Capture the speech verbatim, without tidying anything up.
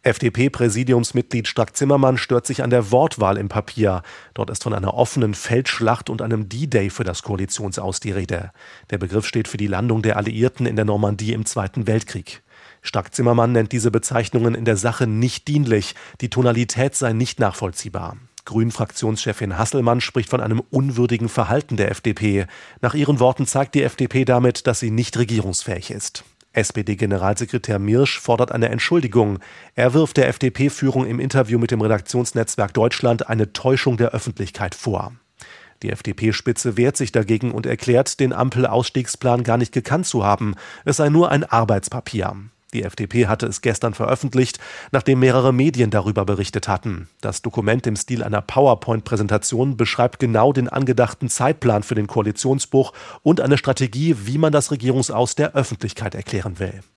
F D P-Präsidiumsmitglied Strack-Zimmermann stört sich an der Wortwahl im Papier. Dort ist von einer offenen Feldschlacht und einem D-Day für das Koalitionsaus die Rede. Der Begriff steht für die Landung der Alliierten in der Normandie im Zweiten Weltkrieg. Strack-Zimmermann nennt diese Bezeichnungen in der Sache nicht dienlich. Die Tonalität sei nicht nachvollziehbar. Grünen-Fraktionschefin Hasselmann spricht von einem unwürdigen Verhalten der F D P. Nach ihren Worten zeigt die F D P damit, dass sie nicht regierungsfähig ist. S P D-Generalsekretär Mirsch fordert eine Entschuldigung. Er wirft der F D P-Führung im Interview mit dem Redaktionsnetzwerk Deutschland eine Täuschung der Öffentlichkeit vor. Die F D P-Spitze wehrt sich dagegen und erklärt, den Ampel-Ausstiegsplan gar nicht gekannt zu haben. Es sei nur ein Arbeitspapier. Die F D P hatte es gestern veröffentlicht, nachdem mehrere Medien darüber berichtet hatten. Das Dokument im Stil einer PowerPoint-Präsentation beschreibt genau den angedachten Zeitplan für den Koalitionsbruch und eine Strategie, wie man das Regierungsaus der Öffentlichkeit erklären will.